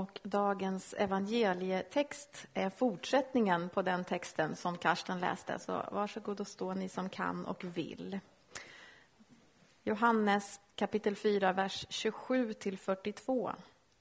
Och dagens evangelietext är fortsättningen på den texten som Karsten läste. Så varsågod och stå ni som kan och vill. Johannes kapitel 4, vers 27-42.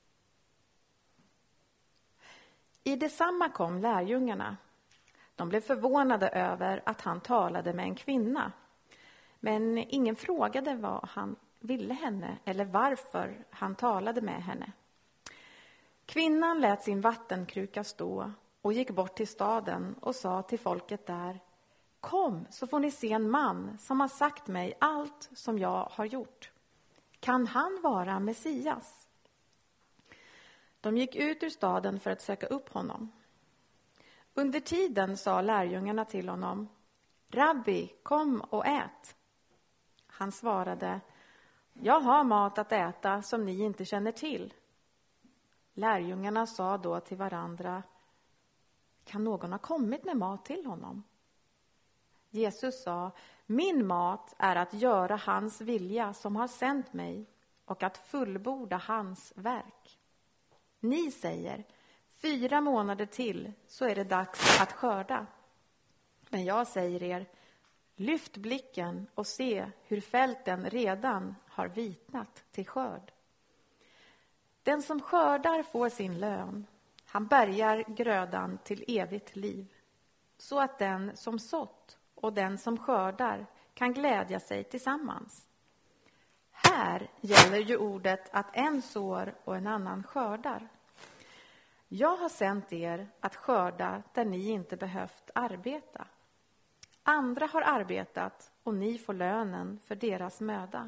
I detsamma kom lärjungarna. De blev förvånade över att han talade med en kvinna. Men ingen frågade vad han ville henne eller varför han talade med henne. Kvinnan lät sin vattenkruka stå och gick bort till staden och sa till folket där: Kom, så får ni se en man som har sagt mig allt som jag har gjort. Kan han vara Messias? De gick ut ur staden för att söka upp honom. Under tiden sa lärjungarna till honom: Rabbi, kom och ät. Han svarade: Jag har mat att äta som ni inte känner till. Lärjungarna sa då till varandra: Kan någon ha kommit med mat till honom? Jesus sa: Min mat är att göra hans vilja som har sänt mig och att fullborda hans verk. Ni säger: 4 månader till så är det dags att skörda. Men jag säger er: Lyft blicken och se hur fälten redan har vitnat till skörd. Den som skördar får sin lön. Han bärgar grödan till evigt liv, så att den som sått och den som skördar kan glädja sig tillsammans. Här gäller ju ordet att en sår och en annan skördar. Jag har sänt er att skörda där ni inte behövt arbeta. Andra har arbetat och ni får lönen för deras möda.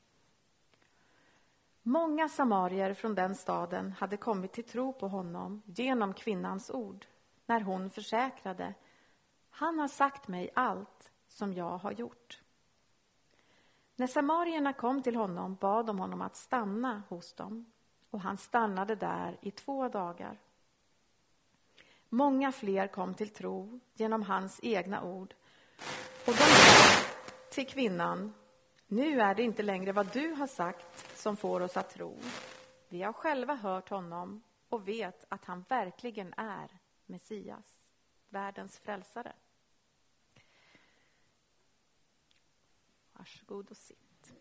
Många samarier från den staden hade kommit till tro på honom genom kvinnans ord, när hon försäkrade: Han har sagt mig allt som jag har gjort. När samarierna kom till honom bad de honom att stanna hos dem, och han stannade där i 2 dagar. Många fler kom till tro genom hans egna ord, och de sa till kvinnan: Nu är det inte längre vad du har sagt som får oss att tro. Vi har själva hört honom och vet att han verkligen är Messias, världens frälsare. Varsågod och sitt.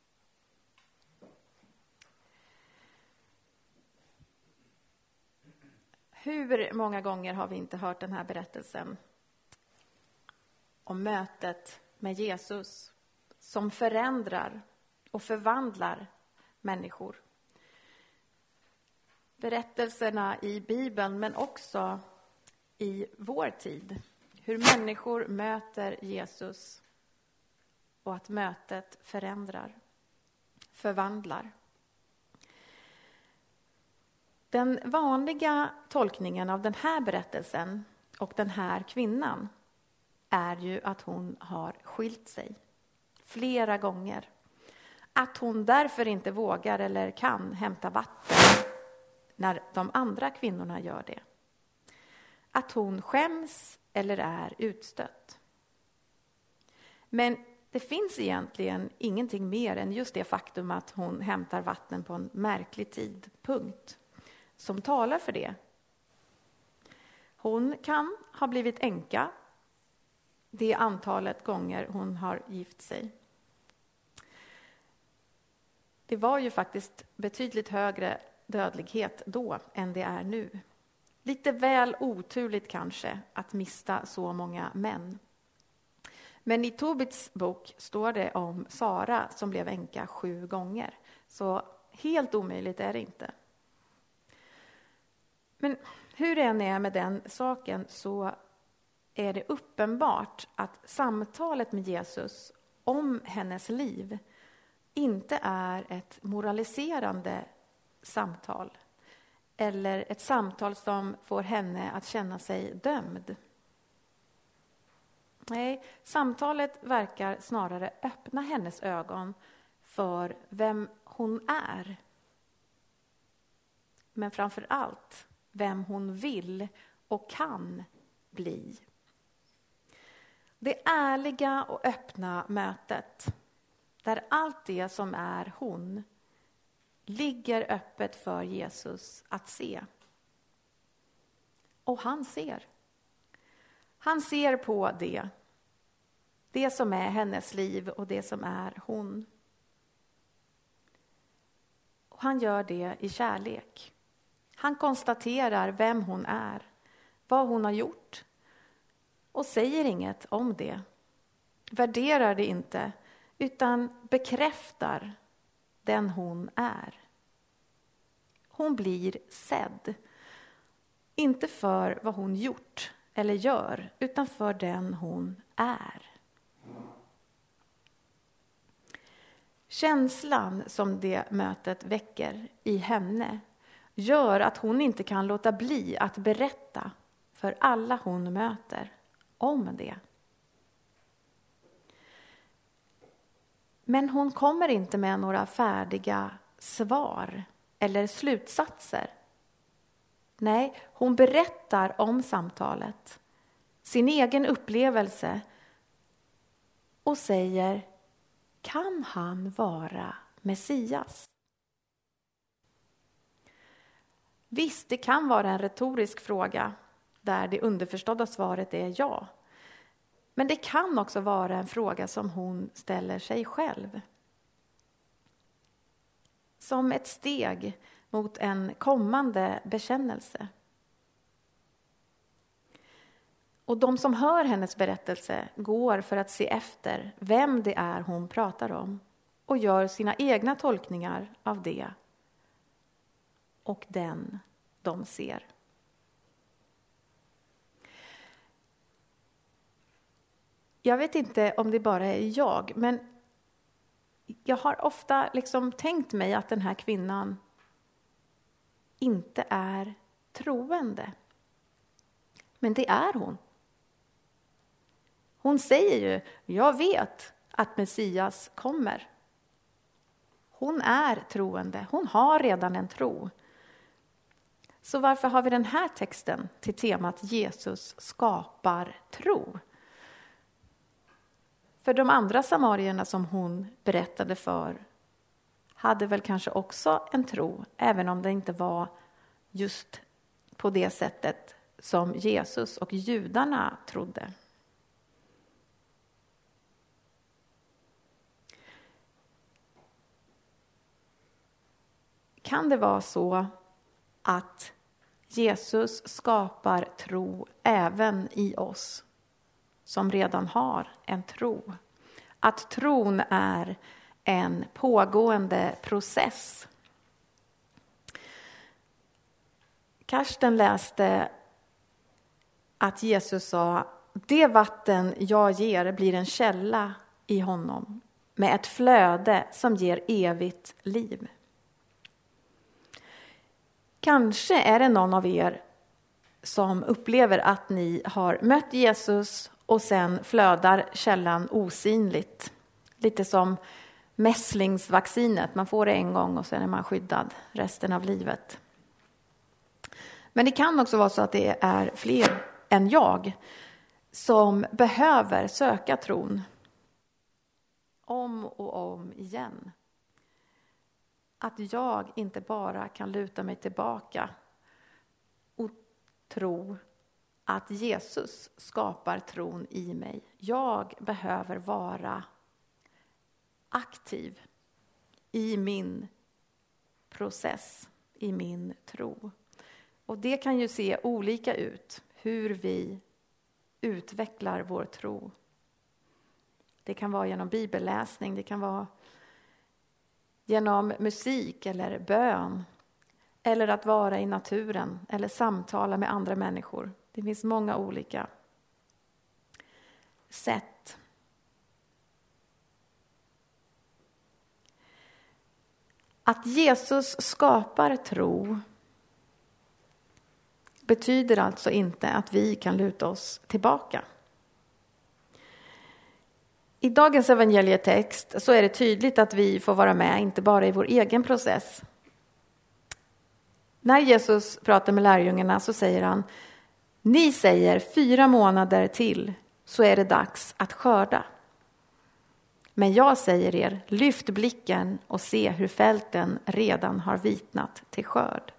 Hur många gånger har vi inte hört den här berättelsen om mötet med Jesus som förändrar och förvandlar människor? Berättelserna i Bibeln, men också i vår tid. Hur människor möter Jesus och att mötet förändrar, förvandlar. Den vanliga tolkningen av den här berättelsen och den här kvinnan är ju att hon har skilt sig flera gånger. Att hon därför inte vågar eller kan hämta vatten när de andra kvinnorna gör det. Att hon skäms eller är utstött. Men det finns egentligen ingenting mer än just det faktum att hon hämtar vatten på en märklig tidpunkt som talar för det. Hon kan ha blivit änka det antalet gånger hon har gift sig. Det var ju faktiskt betydligt högre dödlighet då än det är nu. Lite väl oturligt kanske att mista så många män. Men i Tobits bok står det om Sara som blev änka 7 gånger. Så helt omöjligt är det inte. Men hur det än är med den saken så är det uppenbart att samtalet med Jesus om hennes liv inte är ett moraliserande samtal eller ett samtal som får henne att känna sig dömd. Nej, samtalet verkar snarare öppna hennes ögon för vem hon är. Men framför allt vem hon vill och kan bli. Det ärliga och öppna mötet där allt det som är hon ligger öppet för Jesus att se. Och han ser. Han ser på det som är hennes liv och det som är hon. Och han gör det i kärlek. Han konstaterar vem hon är, vad hon har gjort och säger inget om det. Värderar det inte, utan bekräftar den hon är. Hon blir sedd. Inte för vad hon gjort eller gör, utan för den hon är. Känslan som det mötet väcker i henne gör att hon inte kan låta bli att berätta för alla hon möter om det. Men hon kommer inte med några färdiga svar eller slutsatser. Nej, hon berättar om samtalet, sin egen upplevelse och säger: kan han vara Messias? Visst, det kan vara en retorisk fråga där det underförstådda svaret är ja. Men det kan också vara en fråga som hon ställer sig själv. Som ett steg mot en kommande bekännelse. Och de som hör hennes berättelse går för att se efter vem det är hon pratar om och gör sina egna tolkningar av det och den de ser. Jag vet inte om det bara är jag, men jag har ofta tänkt mig att den här kvinnan inte är troende. Men det är hon. Hon säger ju: jag vet att Messias kommer. Hon är troende. Hon har redan en tro. Så varför har vi den här texten till temat Jesus skapar tro? För de andra samarierna som hon berättade för hade väl kanske också en tro, även om det inte var just på det sättet som Jesus och judarna trodde. Kan det vara så att Jesus skapar tro även i oss som redan har en tro? Att tron är en pågående process. Karsten läste att Jesus sa: det vatten jag ger blir en källa i honom med ett flöde som ger evigt liv. Kanske är det någon av er som upplever att ni har mött Jesus och sen flödar källan osynligt. Lite som mässlingsvaccinet. Man får det en gång och sen är man skyddad resten av livet. Men det kan också vara så att det är fler än jag som behöver söka tron om och om igen. Att jag inte bara kan luta mig tillbaka och tro att Jesus skapar tron i mig. Jag behöver vara aktiv i min process, i min tro. Och det kan ju se olika ut, hur vi utvecklar vår tro. Det kan vara genom bibelläsning, det kan vara genom musik eller bön, eller att vara i naturen eller samtala med andra människor. Det finns många olika sätt. Att Jesus skapar tro betyder alltså inte att vi kan luta oss tillbaka. I dagens evangelietext så är det tydligt att vi får vara med, inte bara i vår egen process. När Jesus pratar med lärjungarna så säger han: ni säger 4 månader till så är det dags att skörda. Men jag säger er, lyft blicken och se hur fälten redan har vitnat till skörd.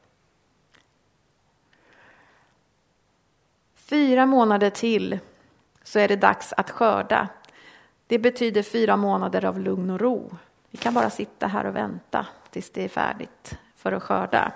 4 månader till så är det dags att skörda. Det betyder 4 månader av lugn och ro. Vi kan bara sitta här och vänta tills det är färdigt för att skörda.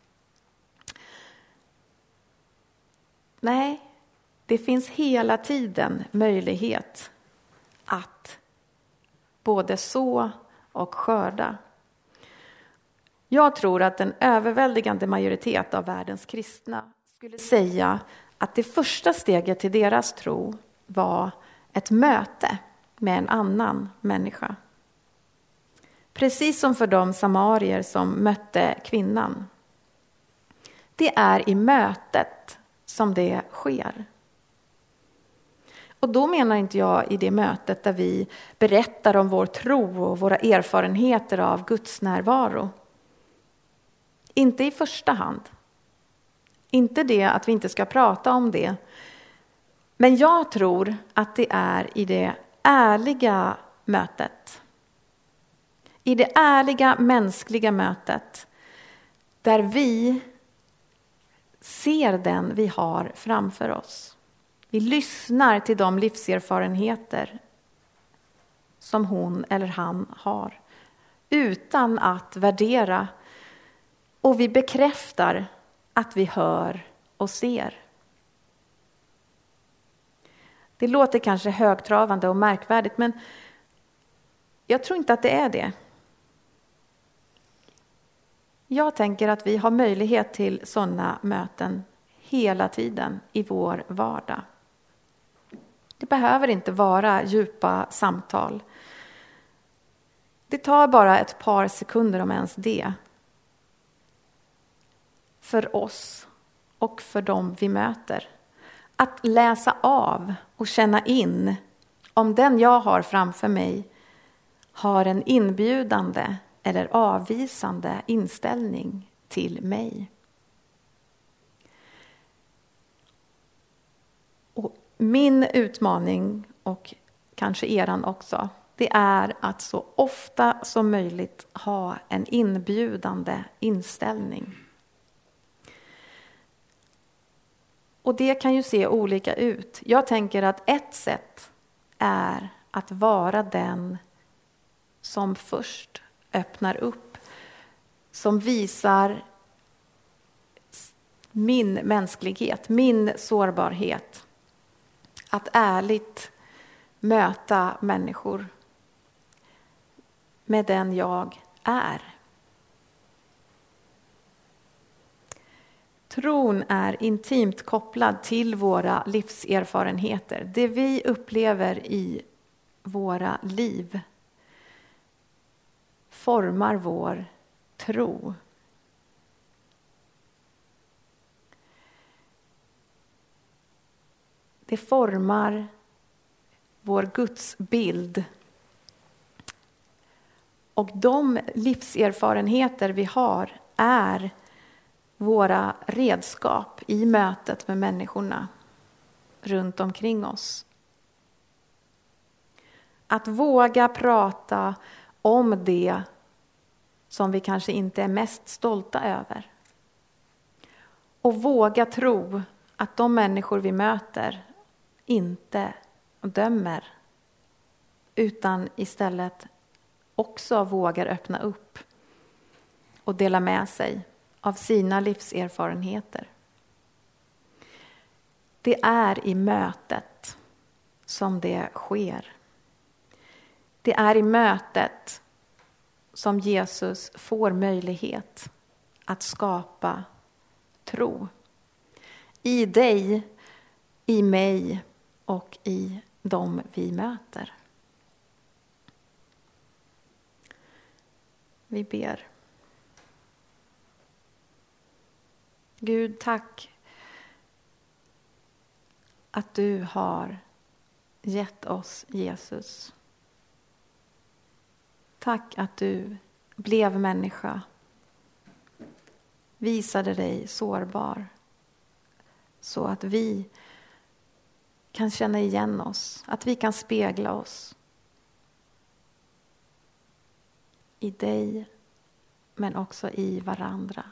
Nej, det finns hela tiden möjlighet att både så och skörda. Jag tror att en överväldigande majoritet av världens kristna skulle säga att det första steget till deras tro var ett möte med en annan människa. Precis som för de samarier som mötte kvinnan. Det är i mötet som det sker. Och då menar inte jag i det mötet där vi berättar om vår tro och våra erfarenheter av Guds närvaro. Inte i första hand. Inte det att vi inte ska prata om det. Men jag tror att det är i det ärliga mötet. I det ärliga mänskliga mötet. Där vi ser den vi har framför oss. Vi lyssnar till de livserfarenheter som hon eller han har. Utan att värdera. Och vi bekräftar att vi hör och ser. Det låter kanske högtravande och märkvärdigt, men jag tror inte att det är det. Jag tänker att vi har möjlighet till sådana möten hela tiden i vår vardag. Det behöver inte vara djupa samtal. Det tar bara ett par sekunder om ens det. För oss och för dem vi möter. Att läsa av och känna in om den jag har framför mig har en inbjudande eller avvisande inställning till mig. Och min utmaning, och kanske eran också, det är att så ofta som möjligt ha en inbjudande inställning. Och det kan ju se olika ut. Jag tänker att ett sätt är att vara den som först öppnar upp. Som visar min mänsklighet, min sårbarhet. Att ärligt möta människor med den jag är. Tron är intimt kopplad till våra livserfarenheter. Det vi upplever i våra liv formar vår tro. Det formar vår Guds bild. Och de livserfarenheter vi har är våra redskap i mötet med människorna runt omkring oss. Att våga prata om det som vi kanske inte är mest stolta över. Och våga tro att de människor vi möter inte dömer, utan istället också vågar öppna upp och dela med sig av sina livserfarenheter. Det är i mötet som det sker. Det är i mötet som Jesus får möjlighet att skapa tro. I dig, i mig och i dem vi möter. Vi ber. Gud, tack att du har gett oss Jesus. Tack att du blev människa. Visade dig sårbar. Så att vi kan känna igen oss. Att vi kan spegla oss. i dig men också i varandra.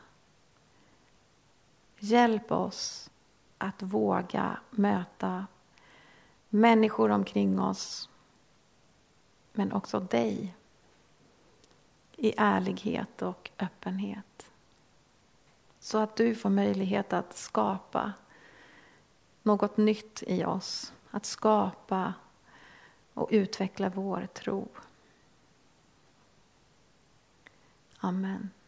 Hjälp oss att våga möta människor omkring oss men också dig i ärlighet och öppenhet. Så att du får möjlighet att skapa något nytt i oss. Att skapa och utveckla vår tro. Amen.